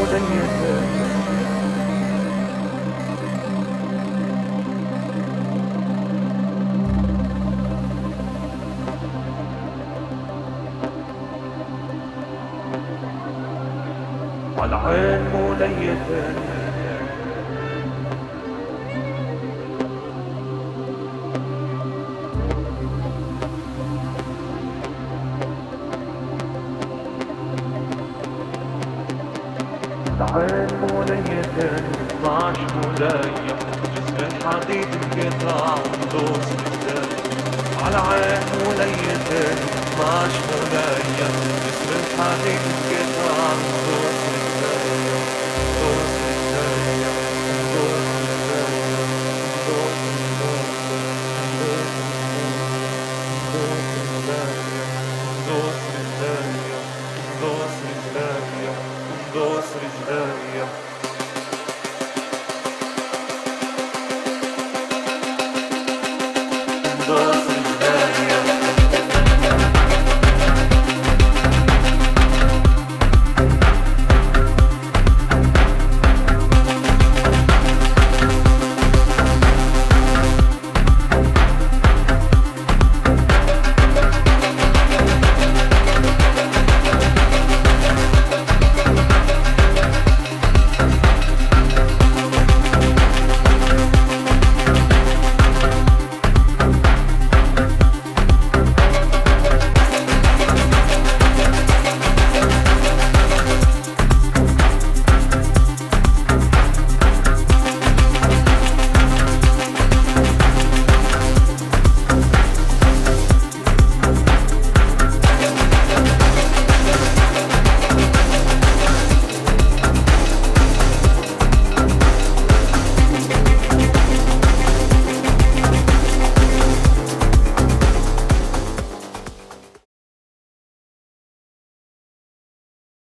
مليتة عالعين مليتة العين مليتة ماش مليح جسم الحديد انقطع ودوس بالدم عالعين مليتة ماش مليح جسم الحديد انقطع ودوس بالدم دوس بالدم دوس بالدم دوس بالدم دوس بالدم دوس بالدم دوس بالدم دوس رجليا